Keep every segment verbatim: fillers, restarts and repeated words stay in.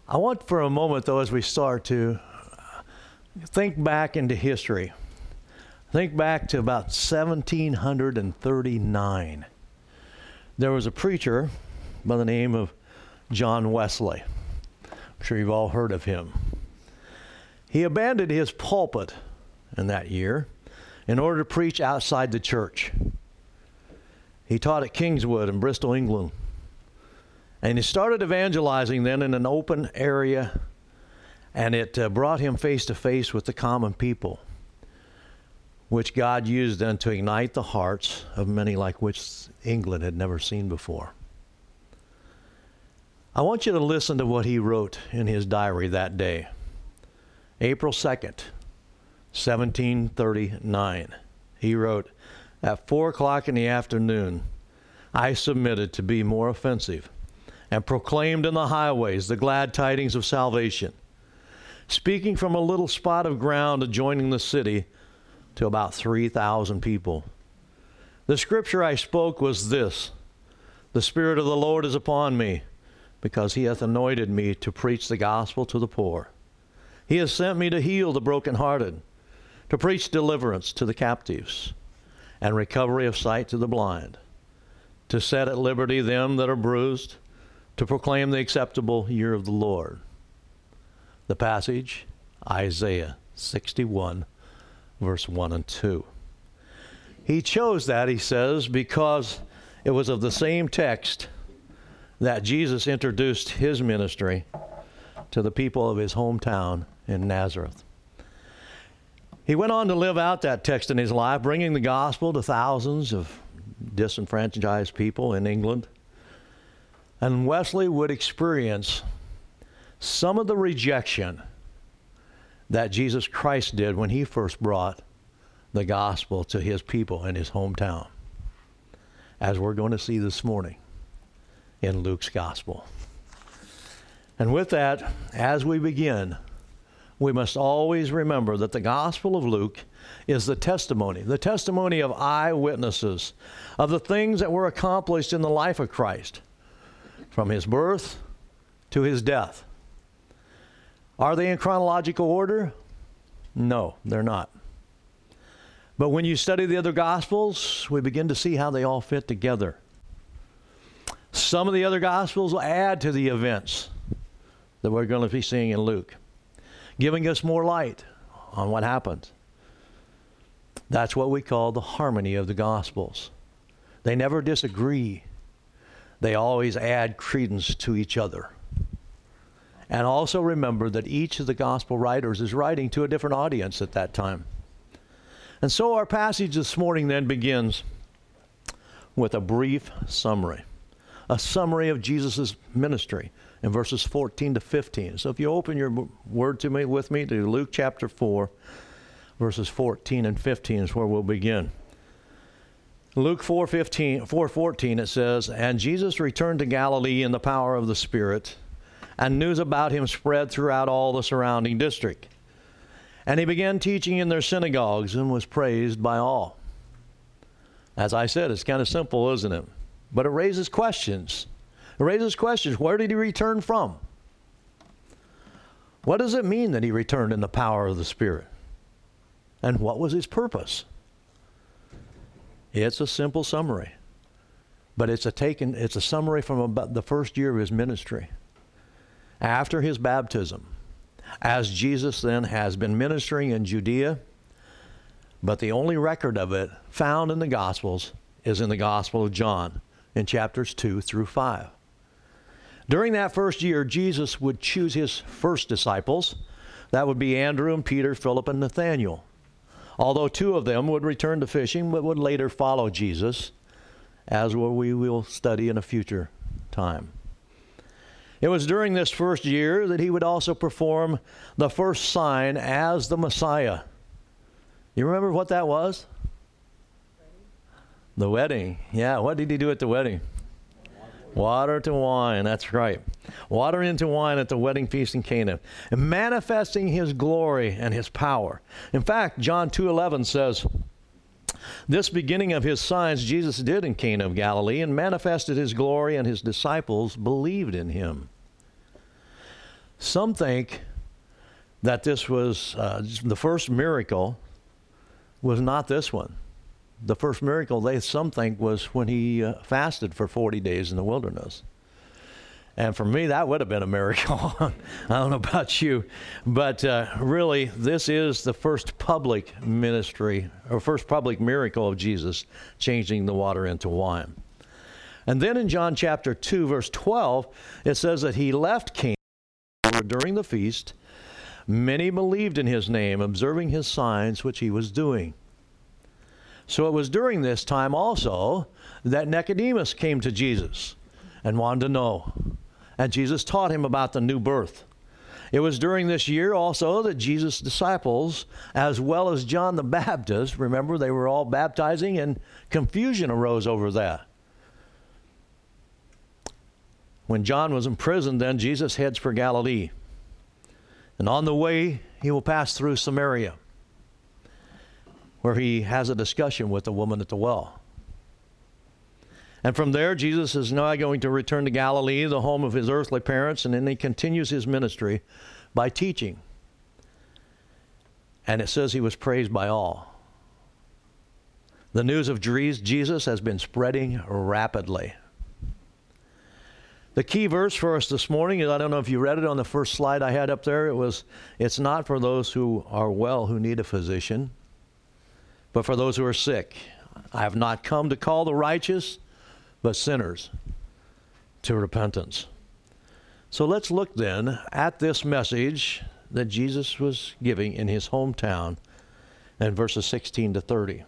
I want for a moment, though, as we start, to think back into history. Think back to about seventeen thirty-nine. There was a preacher by the name of John Wesley. I'm sure you've all heard of him. He abandoned his pulpit in that year in order to preach outside the church. He taught at Kingswood in Bristol, England. And he started evangelizing then in an open area, and it uh, brought him face to face with the common people, which God used then to ignite the hearts of many like which England had never seen before. I want you to listen to what he wrote in his diary that day, April second, seventeen thirty-nine. He wrote, "At four o'clock in the afternoon, I submitted to be more offensive and proclaimed in the highways the glad tidings of salvation, speaking from a little spot of ground adjoining the city to about three thousand people. The scripture I spoke was this: the Spirit of the Lord is upon me, because he hath anointed me to preach the gospel to the poor. He has sent me to heal the brokenhearted, to preach deliverance to the captives, and recovery of sight to the blind, to set at liberty them that are bruised, to proclaim the acceptable year of the Lord." The passage, Isaiah sixty-one, verse one and two. He chose that, he says, because it was of the same text that Jesus introduced his ministry to the people of his hometown in Nazareth. He went on to live out that text in his life, bringing the gospel to thousands of disenfranchised people in England. And Wesley would experience some of the rejection that Jesus Christ did when he first brought the gospel to his people in his hometown, as we're going to see this morning in Luke's gospel. And with that, as we begin, we must always remember that the Gospel of Luke is the testimony, the testimony of eyewitnesses of the things that were accomplished in the life of Christ, from his birth to his death. Are they in chronological order? No, they're not. But when you study the other Gospels, we begin to see how they all fit together. Some of the other Gospels will add to the events that we're going to be seeing in Luke, giving us more light on what happened. That's what we call the harmony of the Gospels. They never disagree. They always add credence to each other. And also remember that each of the Gospel writers is writing to a different audience at that time. And so our passage this morning then begins with a brief summary, a summary of Jesus' ministry in verses fourteen to fifteen. So if you open your word to me with me to Luke chapter four, verses fourteen and fifteen is where we'll begin. Luke four fifteen, four fourteen, it says, "And Jesus returned to Galilee in the power of the Spirit, and news about him spread throughout all the surrounding district. And he began teaching in their synagogues and was praised by all." As I said, it's kind of simple, isn't it? But it raises questions. It raises questions. Where did he return from? What does it mean that he returned in the power of the Spirit? And what was his purpose? It's a simple summary, but it's a taken, it's a summary from about the first year of his ministry. After his baptism, as Jesus then has been ministering in Judea, but the only record of it found in the Gospels is in the Gospel of John in chapters two through five. During that first year, Jesus would choose his first disciples. That would be Andrew and Peter, Philip and Nathanael. Although two of them would return to fishing, but would later follow Jesus, as we will study in a future time. It was during this first year that he would also perform the first sign as the Messiah. You remember what that was? The wedding. Yeah, what did he do at the wedding? Water to wine, that's right. Water into wine at the wedding feast in Cana, and manifesting his glory and his power. In fact, John two eleven says, "This beginning of his signs Jesus did in Cana of Galilee, and manifested his glory, and his disciples believed in him." Some think that this was uh, the first miracle was not this one. The first miracle, they some think, was when he uh, fasted for forty days in the wilderness. And for me, that would have been a miracle. I don't know about you. But uh, really, this is the first public ministry, or first public miracle of Jesus changing the water into wine. And then in John chapter two, verse twelve, it says that he left Cana during the feast. Many believed in his name, observing his signs which he was doing. So it was during this time also that Nicodemus came to Jesus and wanted to know. And Jesus taught him about the new birth. It was during this year also that Jesus' disciples, as well as John the Baptist, remember they were all baptizing, and confusion arose over that. When John was in prison, then Jesus heads for Galilee. And on the way, he will pass through Samaria, where he has a discussion with the woman at the well. And from there, Jesus is now going to return to Galilee, the home of his earthly parents, and then he continues his ministry by teaching. And it says he was praised by all. The news of Jesus has been spreading rapidly. The key verse for us this morning is, I don't know if you read it on the first slide I had up there, it was, it's not for those who are well who need a physician, but for those who are sick. I have not come to call the righteous, but sinners to repentance. So let's look then at this message that Jesus was giving in his hometown in verses sixteen to thirty.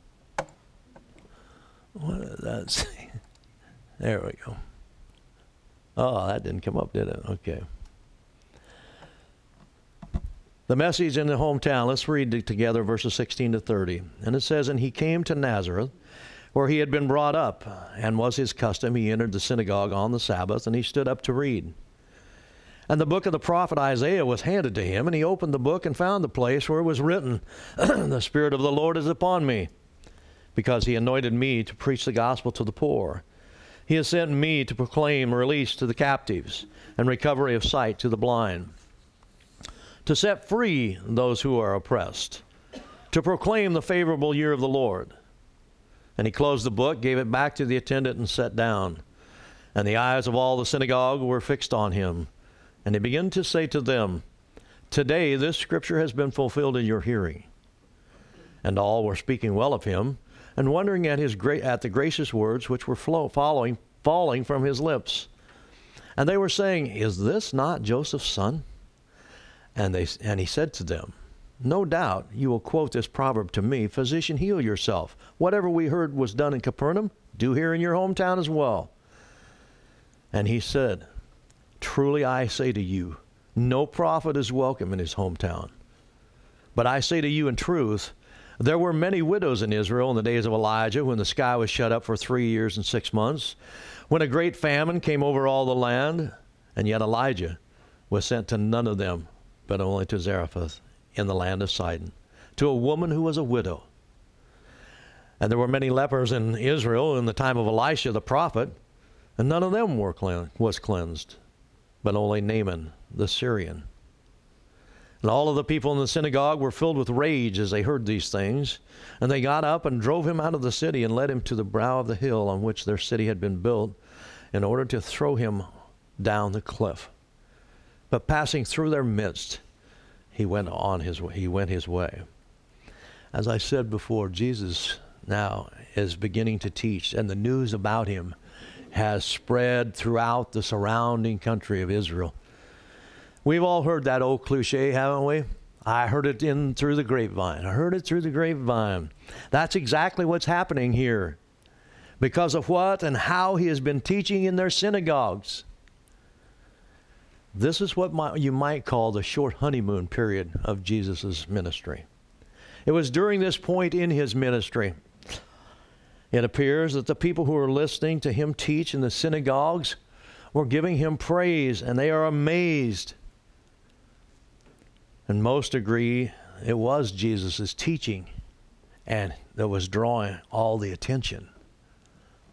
What does that say? There we go. Oh, that didn't come up, did it? Okay. The message in the hometown, let's read it together, verses sixteen to thirty. And it says, and he came to Nazareth, where he had been brought up, and was his custom, he entered the synagogue on the Sabbath, and he stood up to read. And the book of the prophet Isaiah was handed to him, and he opened the book and found the place where it was written, the Spirit of the Lord is upon me, because he anointed me to preach the gospel to the poor. He has sent me to proclaim release to the captives, and recovery of sight to the blind, to set free those who are oppressed, to proclaim the favorable year of the Lord. And he closed the book, gave it back to the attendant, and sat down. And the eyes of all the synagogue were fixed on him. And he began to say to them, today this scripture has been fulfilled in your hearing. And all were speaking well of him, and wondering at his gra- at the gracious words which were flow- following, falling from his lips. And they were saying, is this not Joseph's son? And they and he said to them, no doubt you will quote this proverb to me, physician, heal yourself. Whatever we heard was done in Capernaum, do here in your hometown as well. And he said, truly I say to you, no prophet is welcome in his hometown. But I say to you in truth, there were many widows in Israel in the days of Elijah, when the sky was shut up for three years and six months, when a great famine came over all the land, and yet Elijah was sent to none of them, but only to Zarephath in the land of Sidon, to a woman who was a widow. And there were many lepers in Israel in the time of Elisha the prophet, and none of them were clean, was cleansed, but only Naaman the Syrian. And all of the people in the synagogue were filled with rage as they heard these things, and they got up and drove him out of the city and led him to the brow of the hill on which their city had been built, in order to throw him down the cliff. But passing through their midst, he went on his way. He went his way. As I said before, Jesus now is beginning to teach, and the news about him has spread throughout the surrounding country of Israel. We've all heard that old cliche, haven't we? I heard it in through the grapevine. I heard it through the grapevine. That's exactly what's happening here. Because of what and how he has been teaching in their synagogues. This is what my, you might call the short honeymoon period of Jesus' ministry. It was during this point in his ministry, it appears that the people who were listening to him teach in the synagogues were giving him praise, and they are amazed. And most agree it was Jesus' teaching and that was drawing all the attention.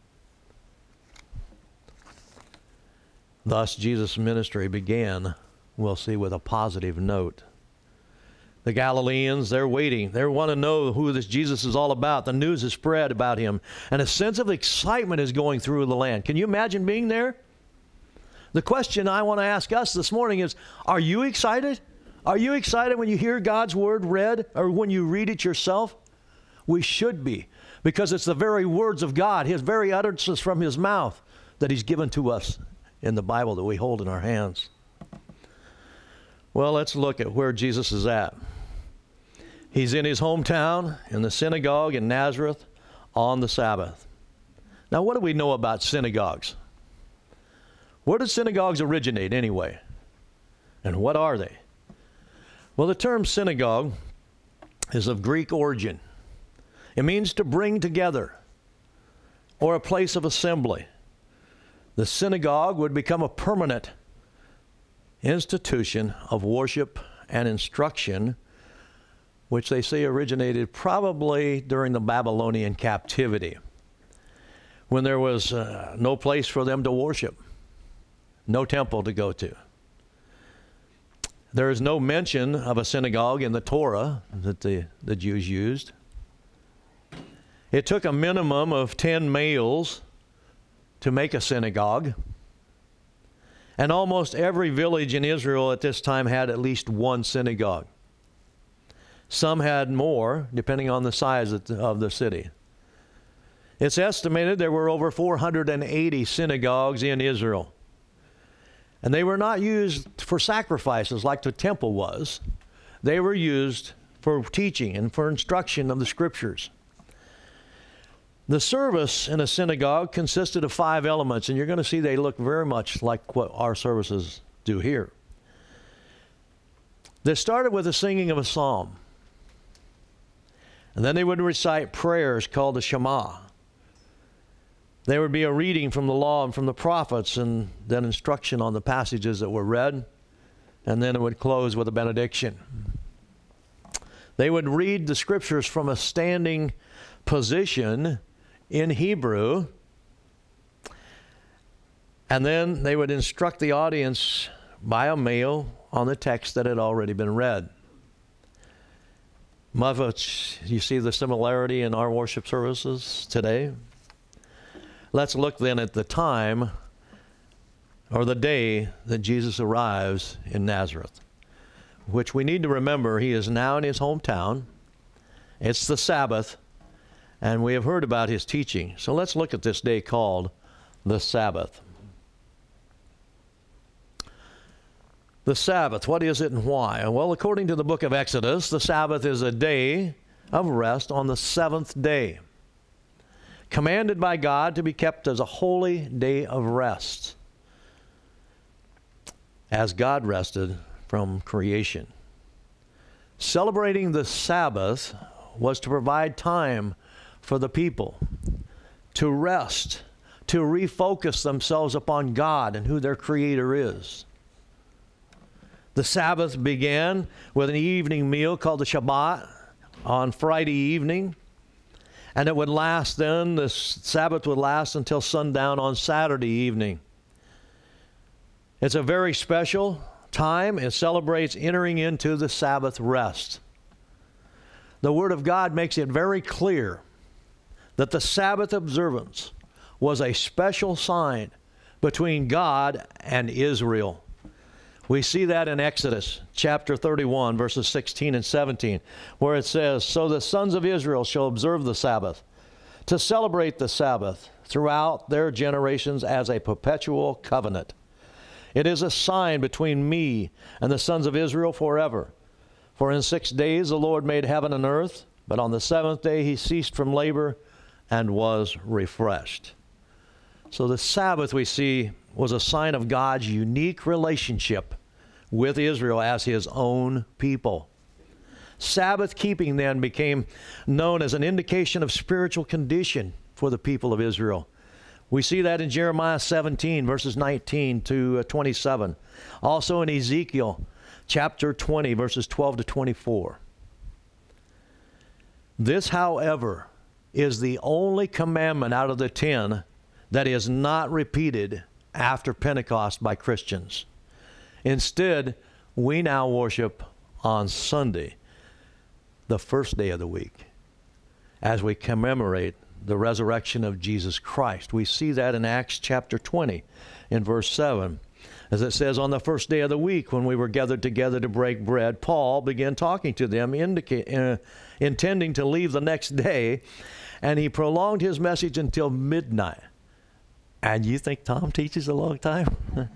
Thus, Jesus' ministry began we'll see, with a positive note. The Galileans, they're waiting. They want to know who this Jesus is all about. The news is spread about him, and a sense of excitement is going through the land. Can you imagine being there? The question I want to ask us this morning is, are you excited? Are you excited when you hear God's word read or when you read it yourself? We should be, because it's the very words of God, his very utterances from his mouth that he's given to us in the Bible that we hold in our hands. Well, let's look at where Jesus is at. He's in his hometown, in the synagogue in Nazareth, on the Sabbath. Now, what do we know about synagogues? Where did synagogues originate anyway? And what are they? Well, the term synagogue is of Greek origin. It means to bring together, or a place of assembly. The synagogue would become a permanent institution of worship and instruction, which they say originated probably during the Babylonian captivity, when there was uh, no place for them to worship, no temple to go to. There is no mention of a synagogue in the Torah that the, the Jews used. It took a minimum of ten males to make a synagogue. And almost every village in Israel at this time had at least one synagogue. Some had more, depending on the size of the, of the city. It's estimated there were over four hundred eighty synagogues in Israel. And they were not used for sacrifices like the temple was. They were used for teaching and for instruction of the scriptures. The service in a synagogue consisted of five elements, and you're going to see they look very much like what our services do here. They started with the singing of a psalm. And then they would recite prayers called the Shema. There would be a reading from the law and from the prophets, and then instruction on the passages that were read. And then it would close with a benediction. They would read the scriptures from a standing position in Hebrew, and then they would instruct the audience by a male on the text that had already been read. Much, you see the similarity in our worship services today? Let's look then at the time or the day that Jesus arrives in Nazareth, which we need to remember he is now in his hometown. It's the Sabbath. And we have heard about his teaching. So let's look at this day called the Sabbath. The Sabbath, what is it and why? Well, according to the book of Exodus, the Sabbath is a day of rest on the seventh day, commanded by God to be kept as a holy day of rest, as God rested from creation. Celebrating the Sabbath was to provide time for the people to rest, to refocus themselves upon God and who their Creator is. The Sabbath began with an evening meal called the Shabbat on Friday evening, and it would last then, the Sabbath would last until sundown on Saturday evening. It's a very special time. It celebrates entering into the Sabbath rest. The Word of God makes it very clear that the Sabbath observance was a special sign between God and Israel. We see that in Exodus chapter thirty-one, verses sixteen and seventeen, where it says, "So the sons of Israel shall observe the Sabbath, to celebrate the Sabbath throughout their generations as a perpetual covenant. It is a sign between me and the sons of Israel forever. For in six days the Lord made heaven and earth, but on the seventh day he ceased from labor and was refreshed." So the Sabbath, we see, was a sign of God's unique relationship with Israel as his own people. Sabbath keeping then became known as an indication of spiritual condition for the people of Israel. We see that in Jeremiah seventeen, verses nineteen to twenty-seven. Also in Ezekiel chapter twenty, verses twelve to twenty-four. This, however, is the only commandment out of the ten that is not repeated after Pentecost by Christians. Instead, we now worship on Sunday, the first day of the week, as we commemorate the resurrection of Jesus Christ. We see that in Acts chapter twenty, in verse seven. As it says, on the first day of the week, when we were gathered together to break bread, Paul began talking to them, indica- uh, intending to leave the next day, and he prolonged his message until midnight. And you think Tom teaches a long time?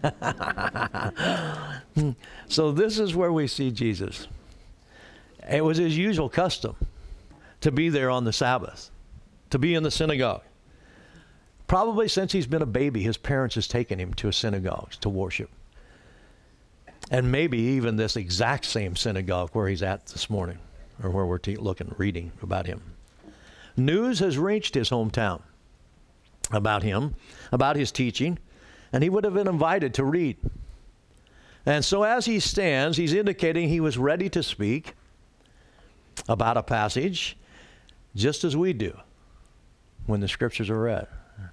So this is where we see Jesus. It was his usual custom to be there on the Sabbath, to be in the synagogue. Probably since he's been a baby, his parents has taken him to synagogues to worship. And maybe even this exact same synagogue where he's at this morning, or where we're te- looking, reading about him. News has reached his hometown about him, about his teaching, and he would have been invited to read. And so as he stands, he's indicating he was ready to speak about a passage, just as we do when the scriptures are read.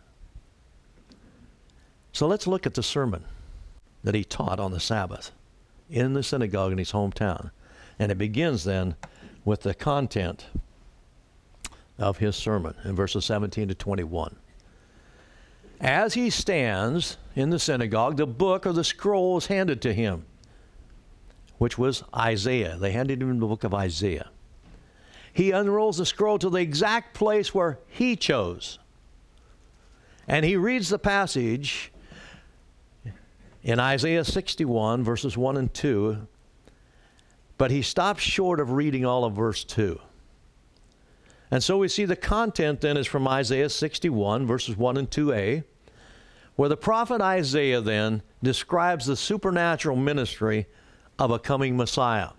So let's look at the sermon that he taught on the Sabbath in the synagogue in his hometown. And it begins then with the content of his sermon in verses seventeen to twenty-one. As he stands in the synagogue, the book or the scroll is handed to him, which was Isaiah. They handed him the book of Isaiah. He unrolls the scroll to the exact place where he chose. And he reads the passage in Isaiah sixty-one, verses one and two, but he stops short of reading all of verse two. And so we see the content then is from Isaiah sixty-one, verses one and two a, where the prophet Isaiah then describes the supernatural ministry of a coming Messiah.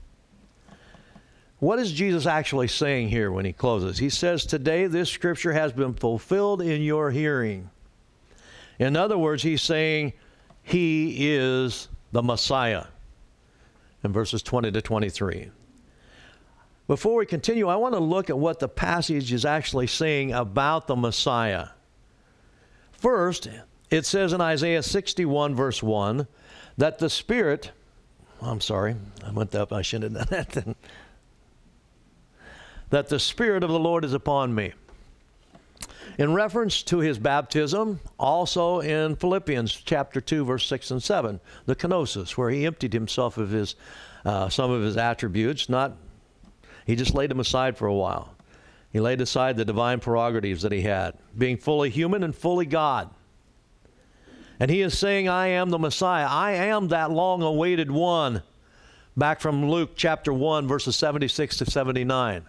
What is Jesus actually saying here when he closes? He says, today this scripture has been fulfilled in your hearing. In other words, he's saying he is the Messiah in verses twenty to twenty-three. Before we continue, I want to look at what the passage is actually saying about the Messiah. First, it says in Isaiah sixty-one, verse one, that the Spirit, I'm sorry, I went up, I shouldn't have done that. That the Spirit of the Lord is upon me. In reference to his baptism, also in Philippians chapter two, verse six and seven, the kenosis, where he emptied himself of his, uh, some of his attributes, not, he just laid them aside for a while. He laid aside the divine prerogatives that he had, being fully human and fully God. And he is saying, I am the Messiah. I am that long-awaited one. Back from Luke chapter one, verses seventy-six to seventy-nine.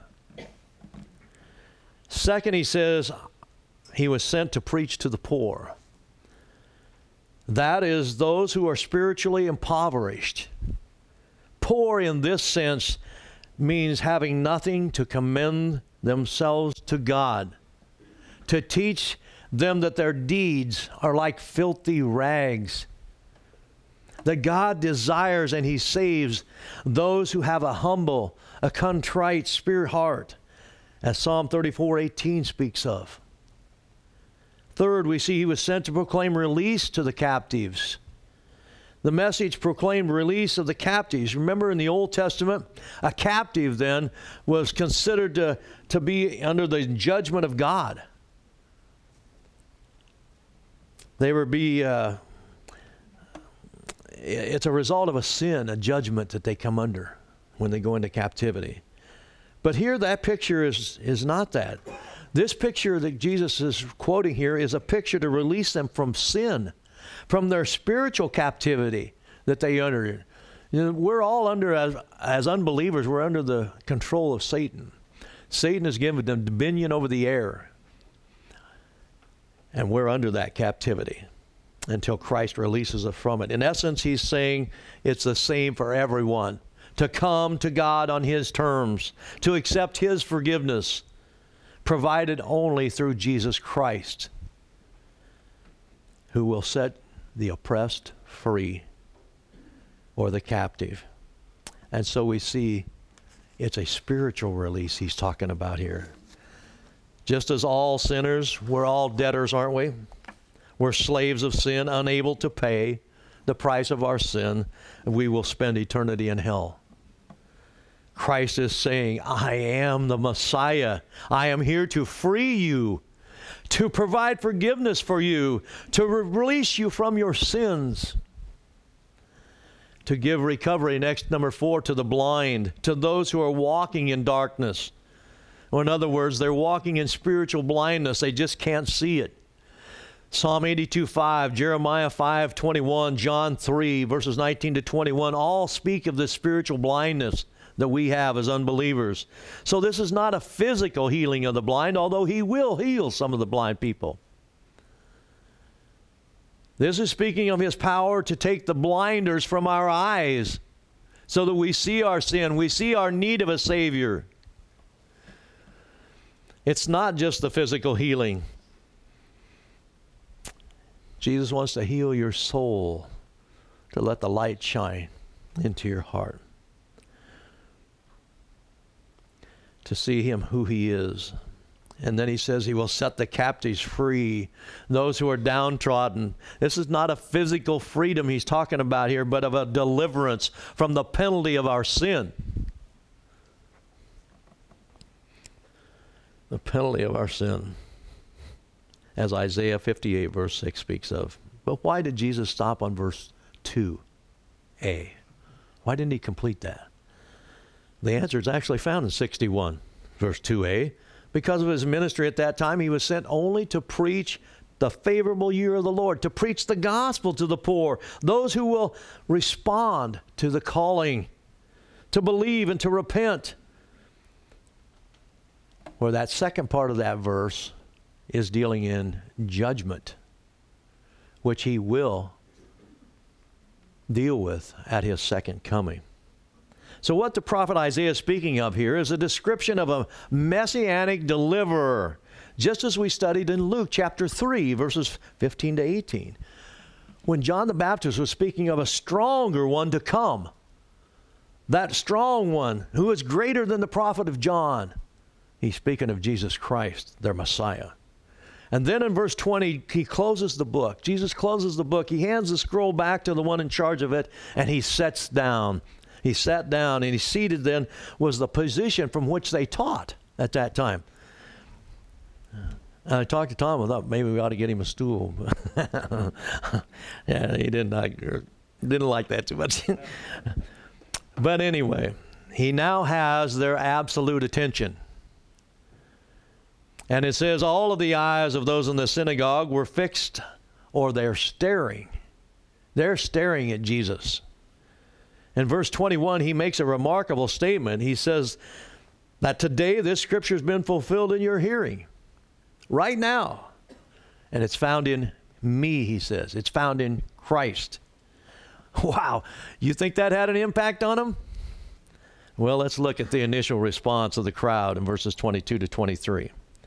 Second, he says, he was sent to preach to the poor. That is, those who are spiritually impoverished. Poor in this sense means having nothing to commend themselves to God, to teach them that their deeds are like filthy rags, that God desires and he saves those who have a humble, a contrite spirit heart, as Psalm thirty-four eighteen speaks of. Third, we see he was sent to proclaim release to the captives. The message proclaimed release of the captives. Remember in the Old Testament, a captive then was considered to, to be under the judgment of God. They would be, uh, it's a result of a sin, a judgment that they come under when they go into captivity. But here that picture is, is not that. This picture that Jesus is quoting here is a picture to release them from sin, from their spiritual captivity that they under. You know, we're all under, as, as unbelievers, we're under the control of Satan. Satan has given them dominion over the air. And we're under that captivity until Christ releases us from it. In essence, he's saying it's the same for everyone. To come to God on his terms, to accept his forgiveness, provided only through Jesus Christ, who will set the oppressed free or the captive. And so we see it's a spiritual release he's talking about here. Just as all sinners, we're all debtors, aren't we? We're slaves of sin, unable to pay, the price of our sin, and we will spend eternity in hell. Christ is saying, I am the Messiah. I am here to free you, to provide forgiveness for you, to release you from your sins, to give recovery, next, number four, to the blind, to those who are walking in darkness. Or in other words, they're walking in spiritual blindness. They just can't see it. Psalm eighty-two five, Jeremiah five twenty-one, John three, verses nineteen to twenty-one, all speak of this spiritual blindness that we have as unbelievers. So this is not a physical healing of the blind, although he will heal some of the blind people. This is speaking of his power to take the blinders from our eyes so that we see our sin, we see our need of a Savior. It's not just the physical healing. Jesus wants to heal your soul, to let the light shine into your heart, to see him who he is. And then he says he will set the captives free, those who are downtrodden. This is not a physical freedom he's talking about here, but of a deliverance from the penalty of our sin. The penalty of our sin, as Isaiah fifty-eight verse six speaks of. But why did Jesus stop on verse two A? Why didn't he complete that? The answer is actually found in sixty-one verse two A. Because of his ministry at that time, he was sent only to preach the favorable year of the Lord, to preach the gospel to the poor, those who will respond to the calling, to believe and to repent. Where that second part of that verse is dealing in judgment, which he will deal with at his second coming. So what the prophet Isaiah is speaking of here is a description of a messianic deliverer, just as we studied in Luke chapter three, verses fifteen to eighteen. When John the Baptist was speaking of a stronger one to come, that strong one who is greater than the prophet of John, he's speaking of Jesus Christ, their Messiah. And then in verse twenty, he closes the book. Jesus closes the book. He hands the scroll back to the one in charge of it, and he sits down. He sat down, and he seated then was the position from which they taught at that time. And I talked to Tom. I thought maybe we ought to get him a stool. Yeah, he didn't like, didn't like that too much. But anyway, he now has their absolute attention. And it says, all of the eyes of those in the synagogue were fixed, or they're staring. They're staring at Jesus. In verse twenty-one, he makes a remarkable statement. He says that today this scripture has been fulfilled in your hearing, right now. And it's found in me, he says. It's found in Christ. Wow. You think that had an impact on him? Well, let's look at the initial response of the crowd in verses twenty-two to twenty-three.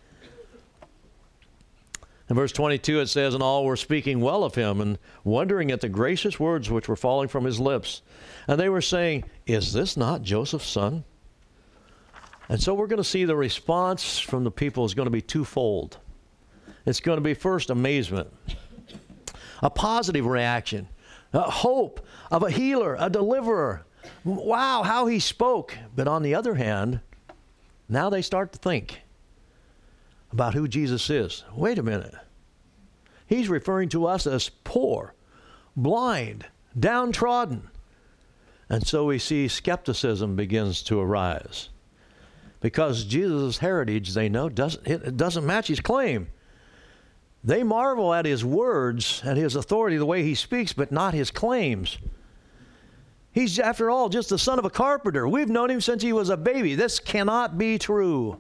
In verse twenty-two, it says, and all were speaking well of him and wondering at the gracious words which were falling from his lips. And they were saying, is this not Joseph's son? And so we're going to see the response from the people is going to be twofold. It's going to be first amazement, a positive reaction, a hope of a healer, a deliverer. Wow, how he spoke. But on the other hand, now they start to think about who Jesus is. Wait a minute. He's referring to us as poor, blind, downtrodden. And so we see skepticism begins to arise. Because Jesus' heritage, they know, doesn't, it doesn't match his claim. They marvel at his words, at his authority, the way he speaks, but not his claims. He's, after all, just the son of a carpenter. We've known him since he was a baby. This cannot be true.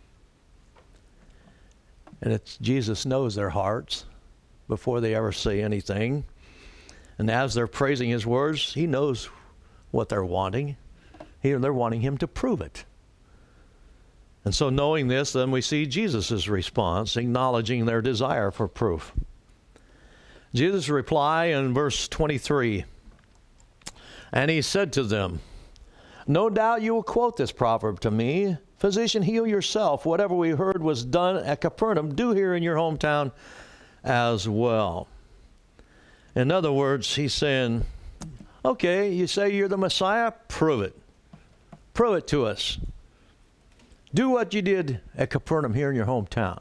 And it's, Jesus knows their hearts before they ever say anything. And as they're praising his words, he knows what they're wanting. He, they're wanting him to prove it. And so knowing this, then we see Jesus' response, acknowledging their desire for proof. Jesus' reply in verse twenty-three, and he said to them, no doubt you will quote this proverb to me, physician, heal yourself. Whatever we heard was done at Capernaum, do here in your hometown as well. In other words, he's saying, okay, you say you're the Messiah? Prove it. Prove it to us. Do what you did at Capernaum here in your hometown.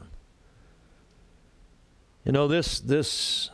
You know, this, this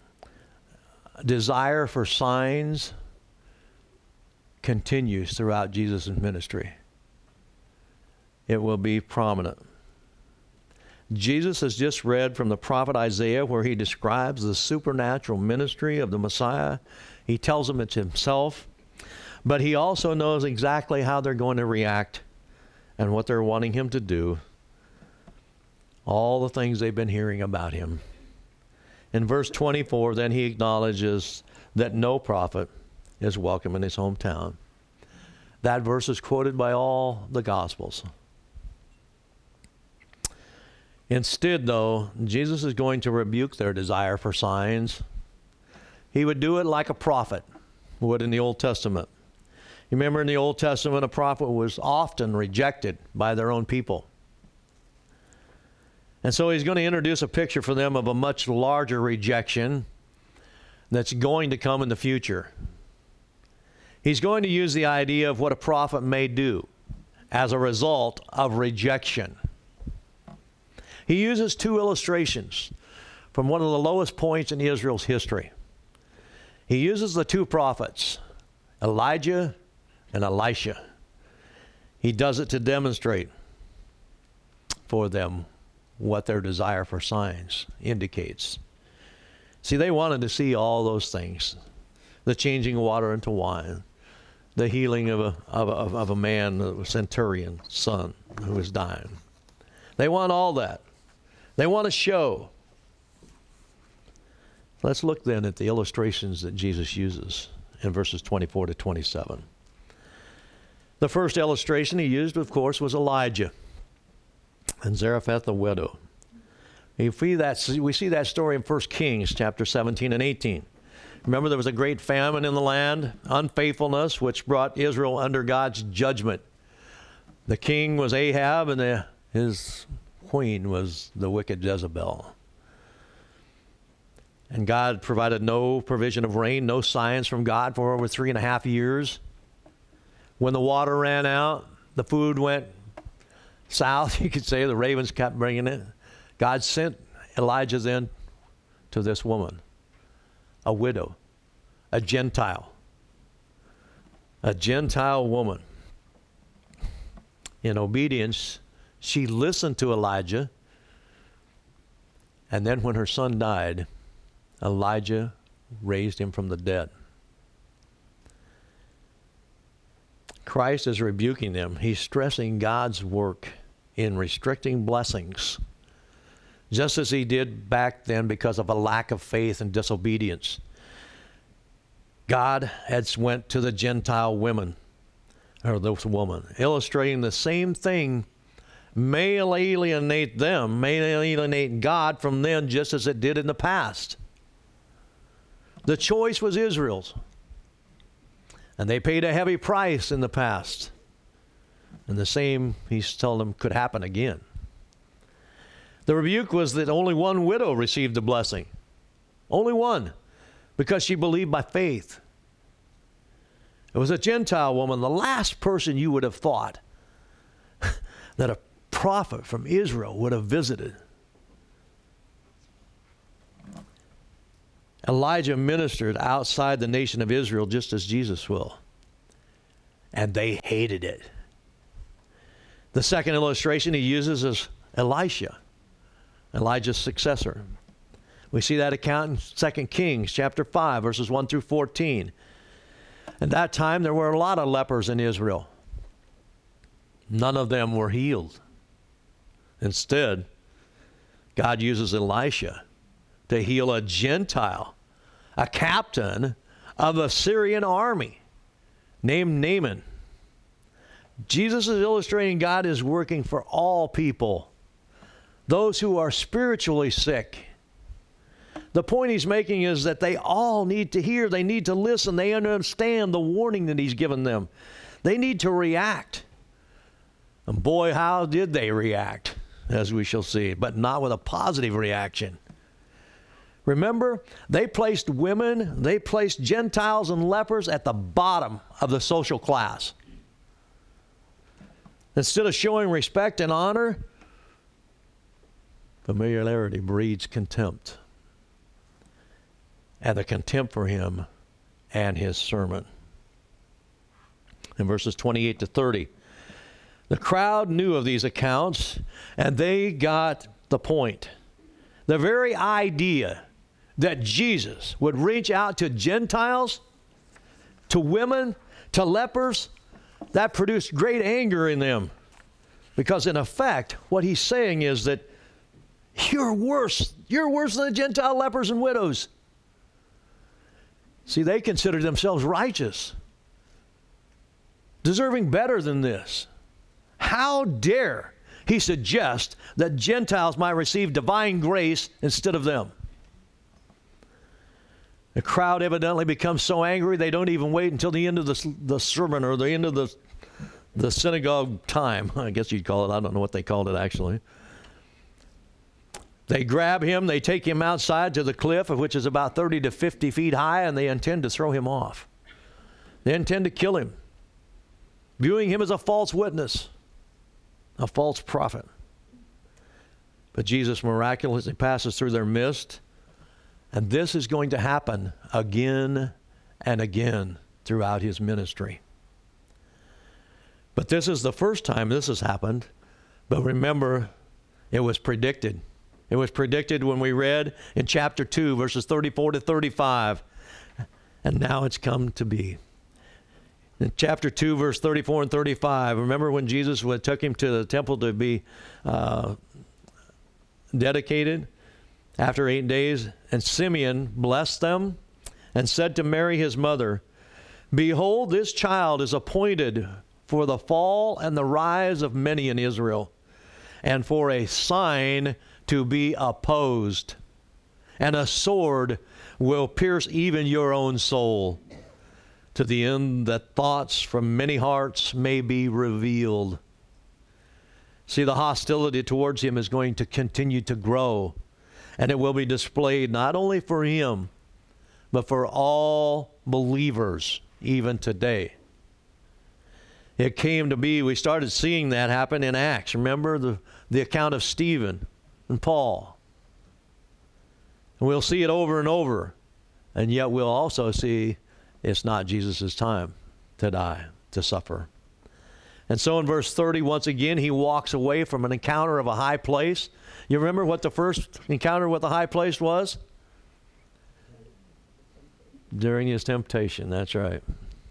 desire for signs continues throughout Jesus' ministry. It will be prominent. Jesus has just read from the prophet Isaiah where he describes the supernatural ministry of the Messiah. He tells them it's himself, but he also knows exactly how they're going to react and what they're wanting him to do. All the things they've been hearing about him. In verse twenty-four, then he acknowledges that no prophet is welcome in his hometown. That verse is quoted by all the Gospels. Instead, though, Jesus is going to rebuke their desire for signs. He would do it like a prophet would in the Old Testament. You remember in the Old Testament, a prophet was often rejected by their own people. And so he's going to introduce a picture for them of a much larger rejection that's going to come in the future. He's going to use the idea of what a prophet may do as a result of rejection. He uses two illustrations from one of the lowest points in Israel's history. He uses the two prophets, Elijah and Elisha. He does it to demonstrate for them what their desire for signs indicates. See, they wanted to see all those things. The changing of water into wine. The healing of a, of a, of a man, a centurion son who was dying. They want all that. They want to show. Let's look then at the illustrations that Jesus uses in verses twenty-four to twenty-seven. The first illustration he used, of course, was Elijah and Zarephath the widow. We see that, we see that story in First Kings chapter seventeen and eighteen. Remember, there was a great famine in the land, unfaithfulness, which brought Israel under God's judgment. The king was Ahab, and the, his queen was the wicked Jezebel. And God provided no provision of rain, no signs from God for over three and a half years. When the water ran out, the food went south, you could say. The ravens kept bringing it. God sent Elijah then to this woman, a widow, a Gentile, a Gentile woman. In obedience, she listened to Elijah, and then when her son died, Elijah raised him from the dead. Christ is rebuking them. He's stressing God's work in restricting blessings, just as he did back then because of a lack of faith and disobedience. God had went to the Gentile women, or this woman, illustrating the same thing may alienate them, may alienate God from them just as it did in the past. The choice was Israel's. And they paid a heavy price in the past. And the same, he's telling them, could happen again. The rebuke was that only one widow received the blessing. Only one. Because she believed by faith. It was a Gentile woman, the last person you would have thought that a prophet from Israel would have visited. Elijah ministered outside the nation of Israel just as Jesus will. And they hated it. The second illustration he uses is Elisha, Elijah's successor. We see that account in Second Kings chapter five, verses one through fourteen. At that time, there were a lot of lepers in Israel. None of them were healed. Instead, God uses Elisha to heal a Gentile, a captain of a Syrian army named Naaman. Jesus is illustrating God is working for all people, those who are spiritually sick. The point he's making is that they all need to hear, they need to listen, they understand the warning that he's given them. They need to react. And boy, how did they react, as we shall see, but not with a positive reaction. Remember, they placed women, they placed Gentiles and lepers at the bottom of the social class. Instead of showing respect and honor, familiarity breeds contempt. And the contempt for him and his sermon. In verses twenty-eight to thirty, the crowd knew of these accounts, and they got the point. The very idea that Jesus would reach out to Gentiles, to women, to lepers, that produced great anger in them. Because in effect, what he's saying is that you're worse. You're worse than the Gentile lepers and widows. See, they considered themselves righteous, deserving better than this. How dare he suggest that Gentiles might receive divine grace instead of them? The crowd evidently becomes so angry they don't even wait until the end of the, the sermon or the end of the, the synagogue time. I guess you'd call it. I don't know what they called it actually. They grab him, they take him outside to the cliff, which is about thirty to fifty feet high, and they intend to throw him off. They intend to kill him, viewing him as a false witness, a false prophet. But Jesus miraculously passes through their midst, and this is going to happen again and again throughout his ministry. But this is the first time this has happened. But remember, it was predicted. It was predicted when we read in chapter two, verses thirty-four to thirty-five. And now it's come to be. In chapter two, verse thirty-four and thirty-five, remember when Jesus took him to the temple to be uh, dedicated after eight days? And Simeon blessed them and said to Mary his mother, "Behold, this child is appointed for the fall and the rise of many in Israel, and for a sign to be opposed, and a sword will pierce even your own soul, to the end that thoughts from many hearts may be revealed." See, the hostility towards him is going to continue to grow, and it will be displayed not only for him, but for all believers, even today. It came to be, we started seeing that happen in Acts. Remember the, the account of Stephen and Paul. And we'll see it over and over. And yet we'll also see it's not Jesus' time to die, to suffer. And so in verse thirty, once again, he walks away from an encounter of a high place. You remember what the first encounter with the high place was? During his temptation, that's right.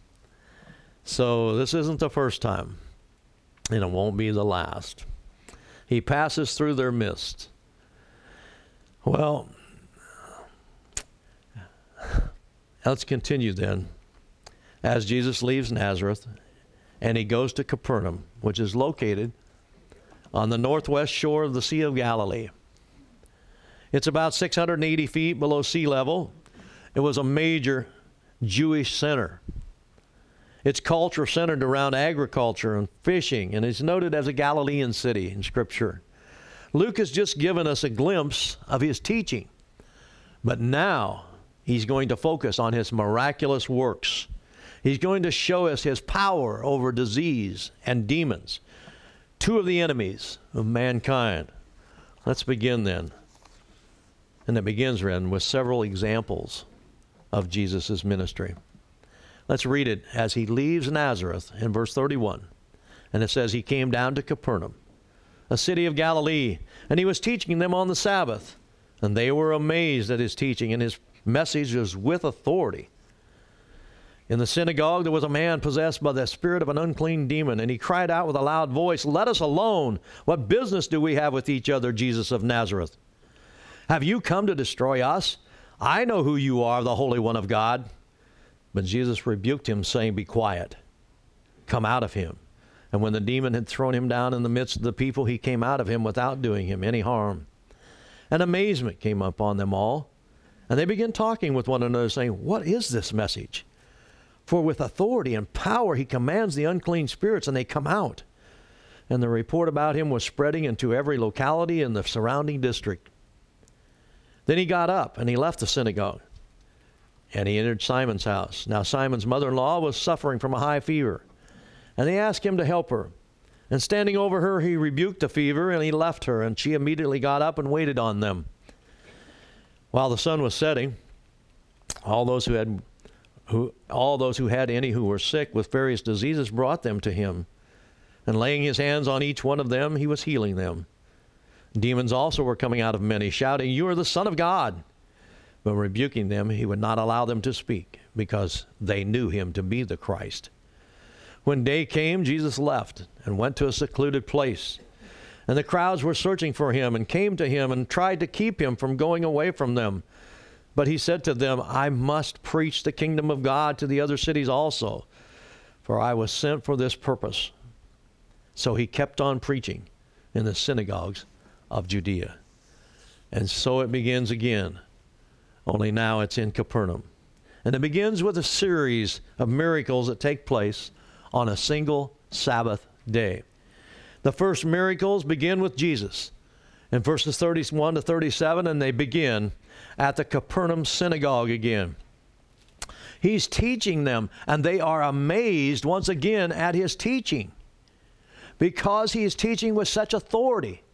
So this isn't the first time, and it won't be the last. He passes through their midst. Well, let's continue then. As Jesus leaves Nazareth, and he goes to Capernaum, which is located on the northwest shore of the Sea of Galilee. It's about six hundred eighty feet below sea level. It was a major Jewish center. Its culture centered around agriculture and fishing, and is noted as a Galilean city in Scripture. Luke has just given us a glimpse of his teaching, but now he's going to focus on his miraculous works. He's going to show us his power over disease and demons, two of the enemies of mankind. Let's begin then. And it begins then with several examples of Jesus' ministry. Let's read it as he leaves Nazareth in verse thirty-one. And it says, he came down to Capernaum, a city of Galilee, and he was teaching them on the Sabbath. And they were amazed at his teaching, and his message was with authority. In the synagogue there was a man possessed by the spirit of an unclean demon, and he cried out with a loud voice, "Let us alone! What business do we have with each other, Jesus of Nazareth? Have you come to destroy us? I know who you are, the Holy One of God." But Jesus rebuked him, saying, "Be quiet. Come out of him." And when the demon had thrown him down in the midst of the people, he came out of him without doing him any harm. And amazement came upon them all. And they began talking with one another, saying, "What is this message? For with authority and power he commands the unclean spirits, and they come out." And the report about him was spreading into every locality in the surrounding district. Then he got up and he left the synagogue, and he entered Simon's house. Now Simon's mother-in-law was suffering from a high fever, and they asked him to help her. And standing over her, he rebuked the fever, and he left her, and she immediately got up and waited on them. While the sun was setting, all those who had who all those who had any who were sick with various diseases brought them to him, and laying his hands on each one of them, he was healing them. Demons also were coming out of many, shouting, "You are the Son of God." But rebuking them, he would not allow them to speak, because they knew him to be the Christ. When day came, Jesus left and went to a secluded place. And the crowds were searching for him and came to him and tried to keep him from going away from them. But he said to them, "I must preach the kingdom of God to the other cities also, for I was sent for this purpose." So he kept on preaching in the synagogues of Judea. And so it begins again, only now it's in Capernaum. And it begins with a series of miracles that take place on a single Sabbath day. The first miracles begin with Jesus in verses thirty-one to thirty-seven, and they begin at the Capernaum synagogue again. He's teaching them, and they are amazed once again at his teaching, because he is teaching with such authority.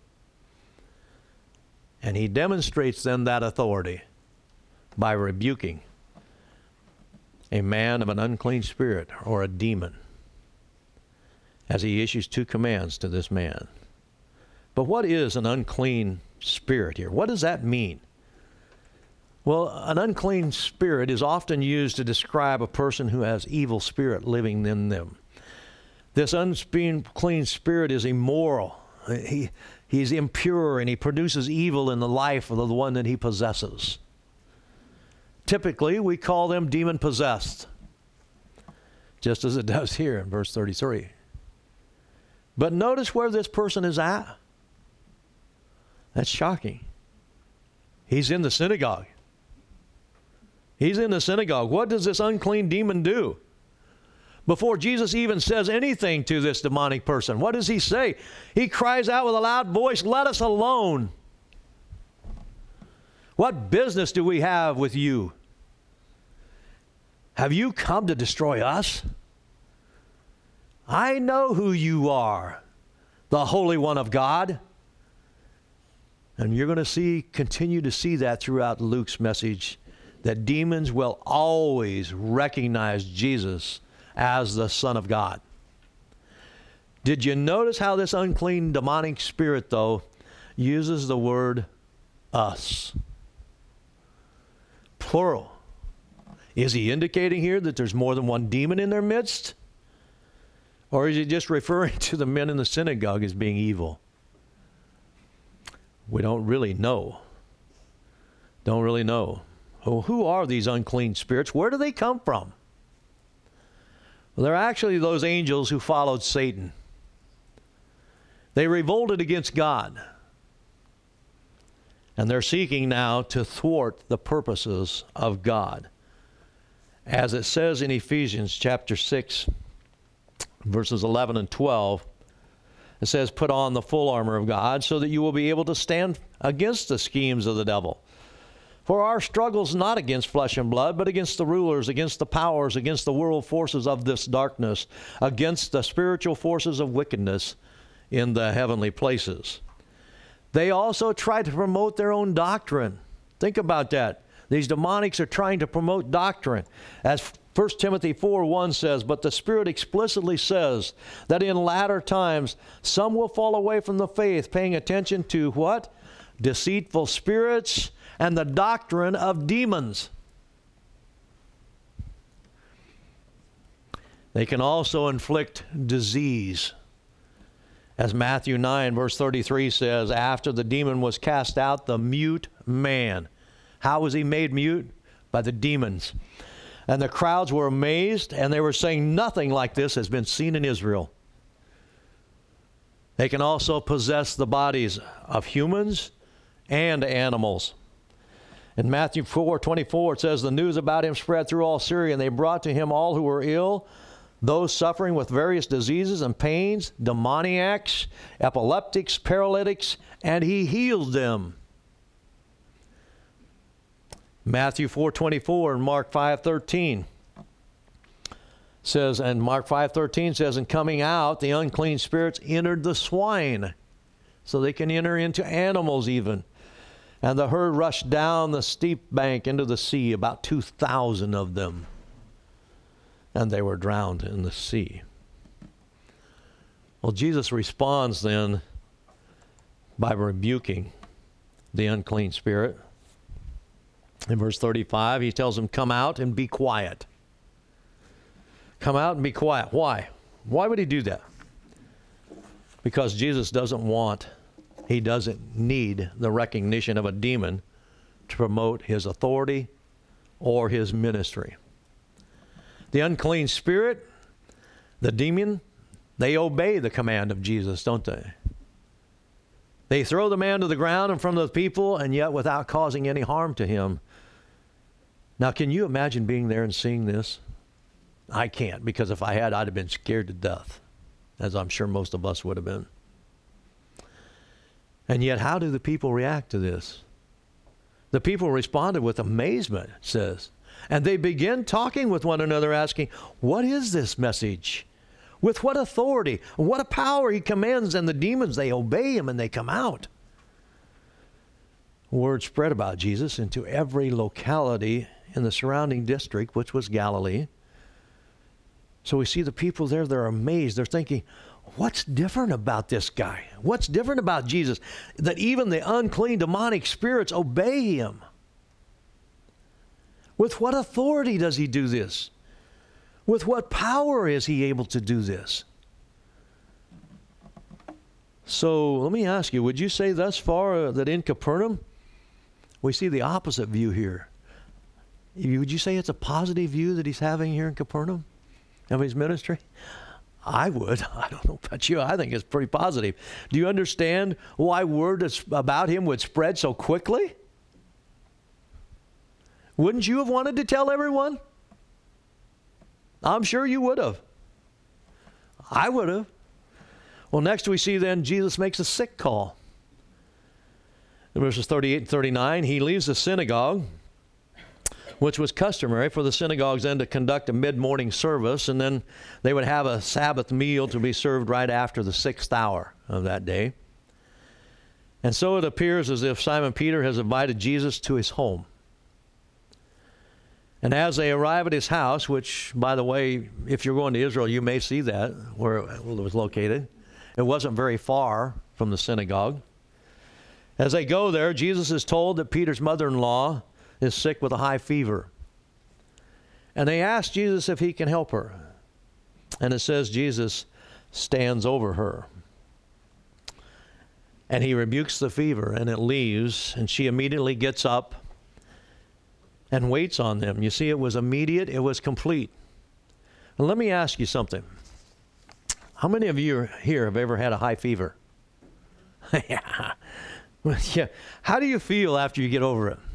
And he demonstrates then that authority by rebuking a man of an unclean spirit or a demon, as he issues two commands to this man. But what is an unclean spirit here? What does that mean? Well, an unclean spirit is often used to describe a person who has evil spirit living in them. This unclean spirit is immoral. He, he's impure, and he produces evil in the life of the one that he possesses. Typically, we call them demon-possessed, just as it does here in verse thirty-three. But notice where this person is at. That's shocking. He's in the synagogue. He's in the synagogue. What does this unclean demon do? Before Jesus even says anything to this demonic person, what does he say? He cries out with a loud voice, "Let us alone. What business do we have with you? Have you come to destroy us? I know who you are, the Holy One of God." And you're going to see, continue to see that throughout Luke's message, that demons will always recognize Jesus as the Son of God. Did you notice how this unclean demonic spirit, though, uses the word us? Plural. Is he indicating here that there's more than one demon in their midst? Or is he just referring to the men in the synagogue as being evil? We don't really know. Don't really know. Well, who are these unclean spirits? Where do they come from? Well, they're actually those angels who followed Satan. They revolted against God. And they're seeking now to thwart the purposes of God. As it says in Ephesians chapter six, verses eleven and twelve, it says, "Put on the full armor of God so that you will be able to stand against the schemes of the devil. For our struggle is not against flesh and blood, but against the rulers, against the powers, against the world forces of this darkness, against the spiritual forces of wickedness in the heavenly places." They also try to promote their own doctrine. Think about that. These demonics are trying to promote doctrine. As First Timothy four one says, "But the Spirit explicitly says that in latter times some will fall away from the faith, paying attention to" what? "Deceitful spirits and the doctrine of demons." They can also inflict disease. As Matthew nine verse thirty-three says, "After the demon was cast out, the mute man." How was he made mute? By the demons. "And the crowds were amazed, and they were saying, 'Nothing like this has been seen in Israel.'" They can also possess the bodies of humans and animals. In Matthew four twenty-four, it says, "The news about him spread through all Syria, and they brought to him all who were ill, those suffering with various diseases and pains, demoniacs, epileptics, paralytics, and he healed them." Matthew four twenty-four and Mark five thirteen says, and Mark five thirteen says, and coming out, the unclean spirits entered the swine. So they can enter into animals even. And the herd rushed down the steep bank into the sea, about two thousand of them. And they were drowned in the sea. Well, Jesus responds then by rebuking the unclean spirit. In verse thirty-five, he tells them, come out and be quiet. Come out and be quiet. Why? Why would he do that? Because Jesus doesn't want, he doesn't need the recognition of a demon to promote his authority or his ministry. The unclean spirit, the demon, they obey the command of Jesus, don't they? They throw the man to the ground in front of the people, and yet without causing any harm to him. Now, can you imagine being there and seeing this? I can't, because if I had, I'd have been scared to death, as I'm sure most of us would have been. And yet, how do the people react to this? The people responded with amazement, it says. And they begin talking with one another, asking, what is this message? With what authority? What a power he commands, and the demons, they obey him and they come out. Word spread about Jesus into every locality in the surrounding district, which was Galilee. So we see the people there, they're amazed. They're thinking, what's different about this guy? What's different about Jesus? That even the unclean demonic spirits obey him. With what authority does he do this? With what power is he able to do this? So let me ask you, would you say thus far uh, that in Capernaum, we see the opposite view here? Would you say it's a positive view that he's having here in Capernaum of his ministry? I would. I don't know about you. I think it's pretty positive. Do you understand why word about him would spread so quickly? Wouldn't you have wanted to tell everyone? I'm sure you would have. I would have. Well, next we see then Jesus makes a sick call. In verses thirty-eight and thirty-nine, he leaves the synagogue, which was customary for the synagogues then to conduct a mid-morning service, and then they would have a Sabbath meal to be served right after the sixth hour of that day. And so it appears as if Simon Peter has invited Jesus to his home. And as they arrive at his house, which, by the way, if you're going to Israel, you may see that, where it was located. It wasn't very far from the synagogue. As they go there, Jesus is told that Peter's mother-in-law is sick with a high fever. And they ask Jesus if he can help her. And it says Jesus stands over her. And he rebukes the fever, and it leaves, and she immediately gets up and waits on them. You see, it was immediate, it was complete. And let me ask you something. How many of you here have ever had a high fever? yeah. yeah. How do you feel after you get over it?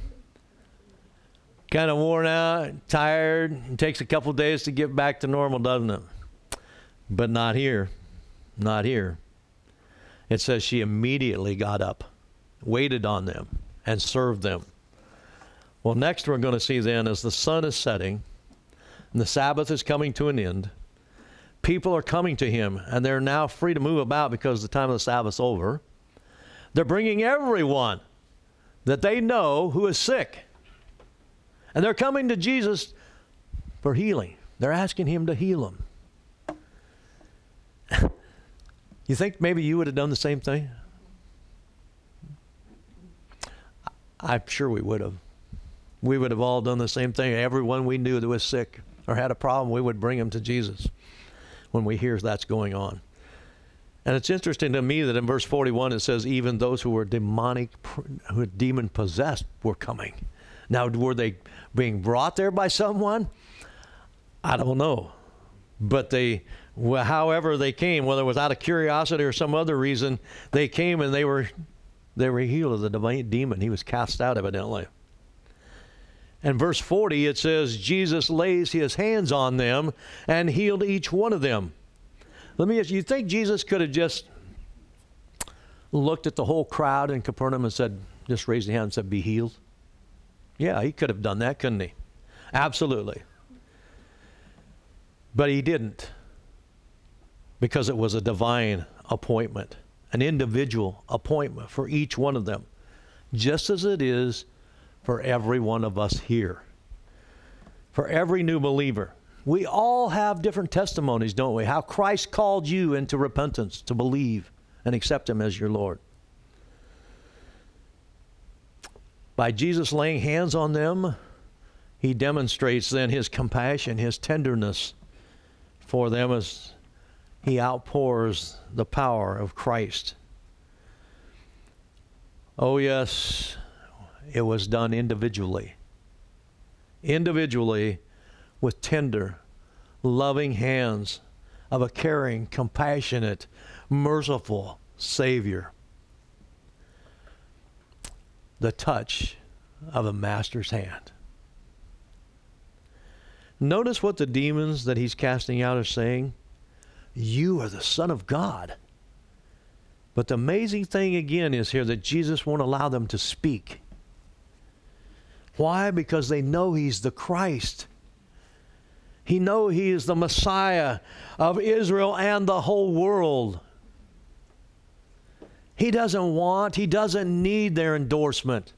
Kind of worn out, tired. It takes a couple days to get back to normal, doesn't it? But not here. Not here. It says she immediately got up, waited on them, and served them. Well, next we're going to see then, as the sun is setting and the Sabbath is coming to an end, people are coming to him, and they're now free to move about because the time of the Sabbath's over. They're bringing everyone that they know who is sick. And they're coming to Jesus for healing. They're asking him to heal them. You think maybe you would have done the same thing? I'm sure we would have. We would have all done the same thing. Everyone we knew that was sick or had a problem, we would bring them to Jesus when we hear that's going on. And it's interesting to me that in verse forty-one it says even those who were demonic, who were demon possessed were coming. Now, were they being brought there by someone? I don't know. But they, however they came, whether it was out of curiosity or some other reason, they came and they were they were healed of the demon. He was cast out evidently. And verse forty, it says, Jesus lays his hands on them and healed each one of them. Let me ask you, you think Jesus could have just looked at the whole crowd in Capernaum and said, just raised his hand and said, be healed? Yeah, he could have done that, couldn't he? Absolutely. But he didn't, because it was a divine appointment, an individual appointment for each one of them, just as it is for every one of us here. For every new believer. We all have different testimonies, don't we? How Christ called you into repentance, to believe and accept him as your Lord. By Jesus laying hands on them, he demonstrates then his compassion, his tenderness for them as he outpours the power of Christ. Oh yes, it was done individually. Individually, with tender, loving hands of a caring, compassionate, merciful Savior. The touch of a master's hand. Notice what the demons that he's casting out are saying. You are the Son of God. But the amazing thing again is here that Jesus won't allow them to speak. Why? Because they know he's the Christ. He know he is the Messiah of Israel and the whole world. He doesn't want, he doesn't need their endorsement.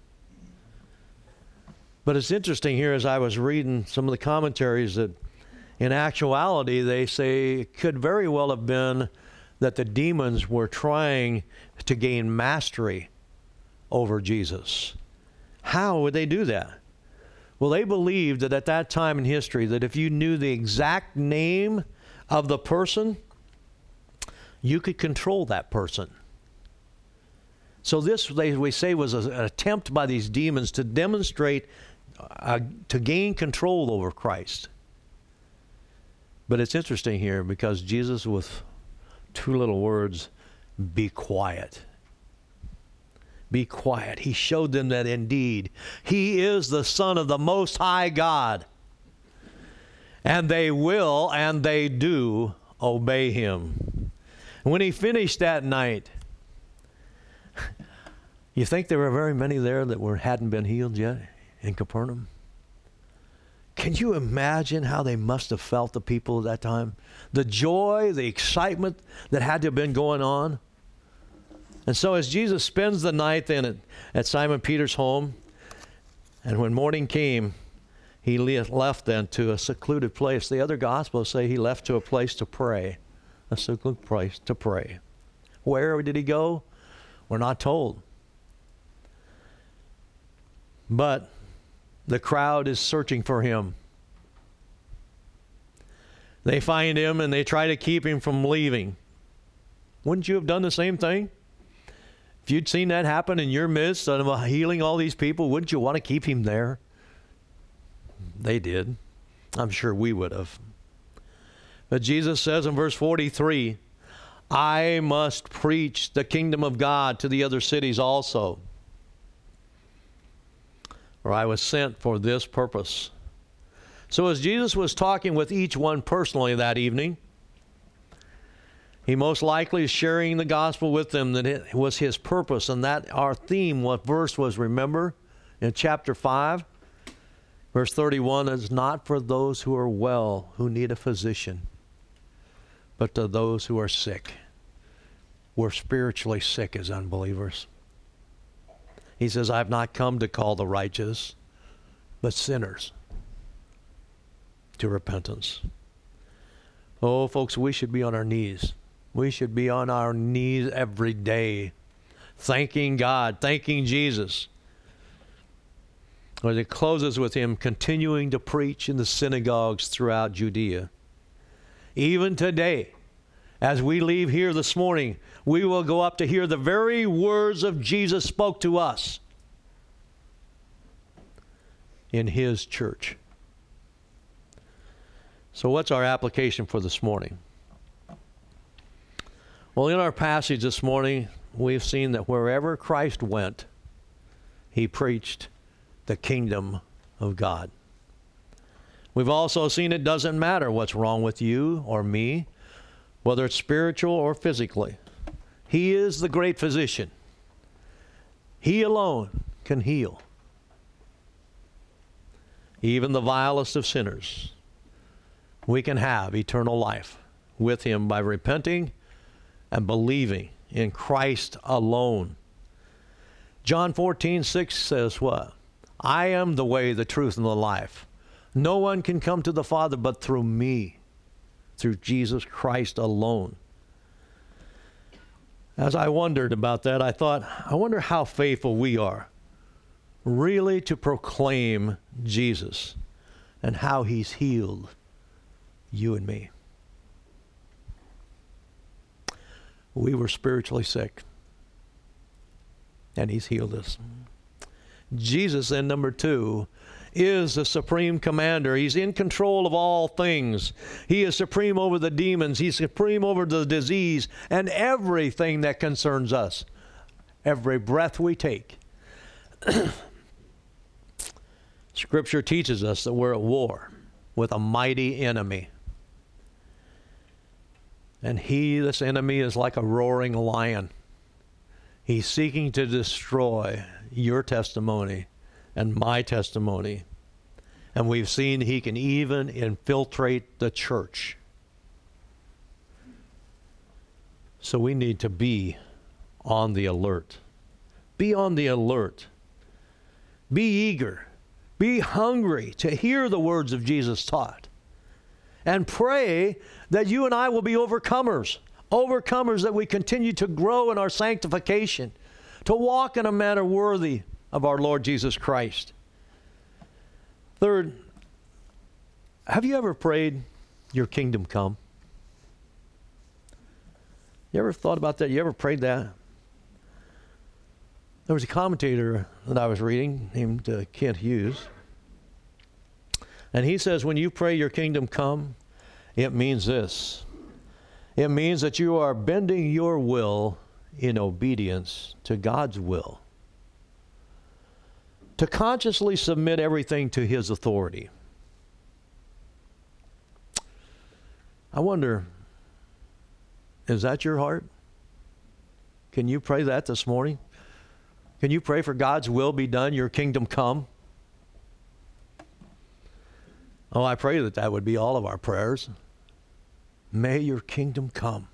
But it's interesting here as I was reading some of the commentaries that in actuality they say it could very well have been that the demons were trying to gain mastery over Jesus. How would they do that? Well, they believed that at that time in history that if you knew the exact name of the person, you could control that person. So this, they, we say, was a, an attempt by these demons to demonstrate, uh, to gain control over Christ. But it's interesting here because Jesus, with two little words, be quiet. Be quiet. He showed them that indeed he is the Son of the Most High God. And they will and they do obey him. When he finished that night, you think there were very many there that were hadn't been healed yet in Capernaum? Can you imagine how they must have felt, the people at that time? The joy, the excitement that had to have been going on. And so as Jesus spends the night then at, at Simon Peter's home, and when morning came, he left then to a secluded place. The other Gospels say he left to a place to pray, a secluded place to pray. Where did he go? We're not told. But the crowd is searching for him. They find him and they try to keep him from leaving. Wouldn't you have done the same thing? If you'd seen that happen in your midst, of healing all these people, wouldn't you want to keep him there? They did. I'm sure we would have. But Jesus says in verse forty-three, I must preach the kingdom of God to the other cities also. For I was sent for this purpose. So as Jesus was talking with each one personally that evening, he most likely is sharing the gospel with them that it was his purpose, and that our theme, what verse was, remember, in chapter five, verse thirty-one, is not for those who are well, who need a physician, but to those who are sick. We're spiritually sick as unbelievers. He says, I've not come to call the righteous, but sinners to repentance. Oh, folks, we should be on our knees. We should be on our knees every day, thanking God, thanking Jesus. As it closes with him continuing to preach in the synagogues throughout Judea. Even today, as we leave here this morning, we will go up to hear the very words of Jesus spoke to us in his church. So what's our application for this morning? Well, in our passage this morning, we've seen that wherever Christ went, he preached the kingdom of God. We've also seen it doesn't matter what's wrong with you or me, whether it's spiritual or physically. He is the great physician. He alone can heal. even the vilest of sinners, we can have eternal life with him by repenting and believing in Christ alone. John fourteen six says what? I am the way, the truth, and the life. No one can come to the Father but through me, through Jesus Christ alone. As I wondered about that, I thought, I wonder how faithful we are really to proclaim Jesus and how he's healed you and me. We were spiritually sick, and he's healed us. Jesus, then, number two, is the supreme commander. He's in control of all things. He is supreme over the demons. He's supreme over the disease and everything that concerns us. Every breath we take. Scripture teaches us that we're at war with a mighty enemy. And he, this enemy, is like a roaring lion. He's seeking to destroy your testimony and my testimony. And we've seen he can even infiltrate the church. So we need to be on the alert. Be on the alert. Be eager. Be hungry to hear the words of Jesus taught. And pray that you and I will be overcomers. Overcomers, that we continue to grow in our sanctification, to walk in a manner worthy of our Lord Jesus Christ. Third, have you ever prayed, your kingdom come? You ever thought about that? You ever prayed that? There was a commentator that I was reading named uh, Kent Hughes. And he says, when you pray your kingdom come, it means this. It means that you are bending your will in obedience to God's will, to consciously submit everything to his authority. I wonder, is that your heart? Can you pray that this morning? Can you pray for God's will be done, your kingdom come? Oh, I pray that that would be all of our prayers. May your kingdom come.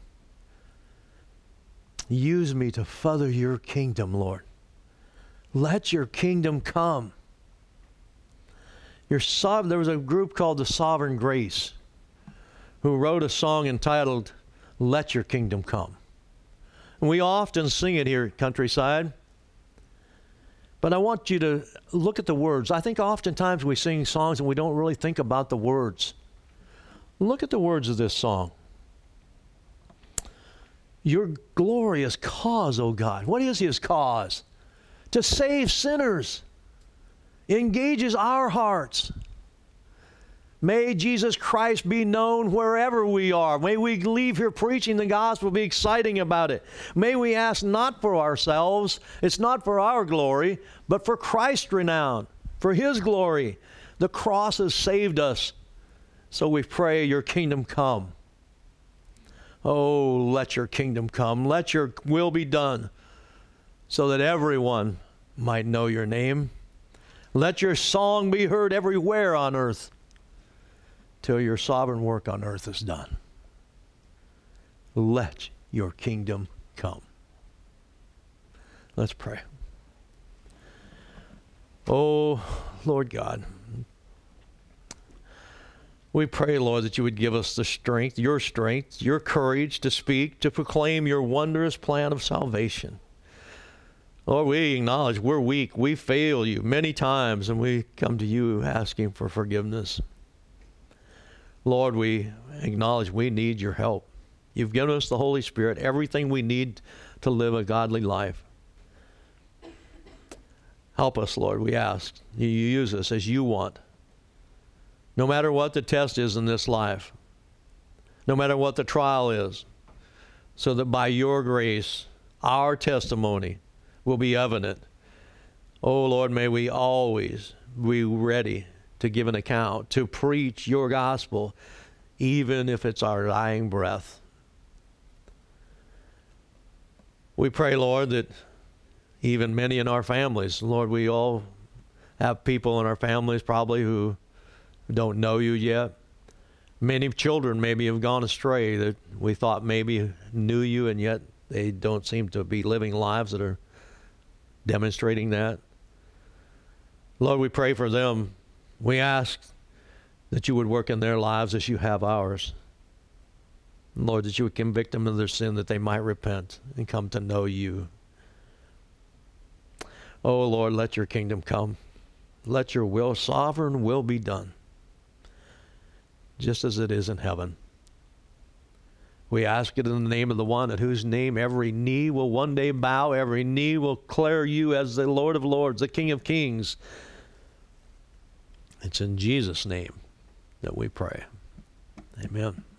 Use me to further your kingdom, Lord. Let your kingdom come. Your sov- there was a group called the Sovereign Grace who wrote a song entitled, Let Your Kingdom Come. And we often sing it here at Countryside. But I want you to look at the words. I think oftentimes we sing songs and we don't really think about the words. Look at the words of this song. Your glorious cause, O God. What is his cause? To save sinners. Engages our hearts. May Jesus Christ be known wherever we are. May we leave here preaching the gospel, be exciting about it. May we ask not for ourselves, it's not for our glory, but for Christ's renown, for his glory. The cross has saved us. So we pray your kingdom come. Oh, let your kingdom come. Let your will be done so that everyone might know your name. Let your song be heard everywhere on earth till your sovereign work on earth is done. Let your kingdom come. Let's pray. Oh, Lord God, we pray, Lord, that you would give us the strength, your strength, your courage to speak, to proclaim your wondrous plan of salvation. Lord, we acknowledge we're weak. We fail you many times, and we come to you asking for forgiveness. Lord, we acknowledge we need your help. You've given us the Holy Spirit, everything we need to live a godly life. Help us, Lord, we ask. You use us as you want. No matter what the test is in this life, no matter what the trial is, so that by your grace, our testimony will be evident. Oh, Lord, may we always be ready to give an account, to preach your gospel, even if it's our dying breath. We pray, Lord, that even many in our families, Lord, we all have people in our families probably who don't know you yet. Many children maybe have gone astray that we thought maybe knew you, and yet they don't seem to be living lives that are demonstrating that. Lord, we pray for them. We ask that you would work in their lives as you have ours. Lord, that you would convict them of their sin, that they might repent and come to know you. Oh, Lord, let your kingdom come. Let your will, sovereign will, be done, just as it is in heaven. We ask it in the name of the one at whose name every knee will one day bow, every knee will declare you as the Lord of lords, the King of kings. It's in Jesus' name that we pray. Amen.